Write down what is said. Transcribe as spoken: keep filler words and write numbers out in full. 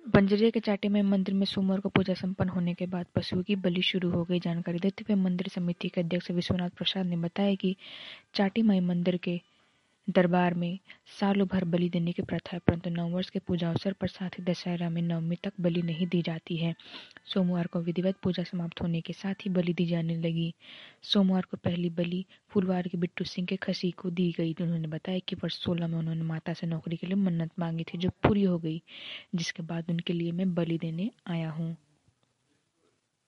बंजरिया के चाटी माई मंदिर में सोमवार को पूजा संपन्न होने के बाद पशुओं की बलि शुरू हो गई। जानकारी देते हुए मंदिर समिति के अध्यक्ष विश्वनाथ प्रसाद ने बताया कि चाटी माई मंदिर के दरबार में सालों भर बलि देने की प्रथा है, परंतु नववर्ष के पूजा अवसर पर साथ ही दशहरा में नवमी तक बलि नहीं दी जाती है। सोमवार को विधिवत पूजा समाप्त होने के साथ ही बलि दी जाने लगी। सोमवार को पहली बलि फुलवार के बिट्टू सिंह के खसी को दी गई। उन्होंने बताया कि वर्ष सोलह में उन्होंने माता से नौकरी के लिए मन्नत मांगी थी, जो पूरी हो गई, जिसके बाद उनके लिए मैं बलि देने आया हूँ।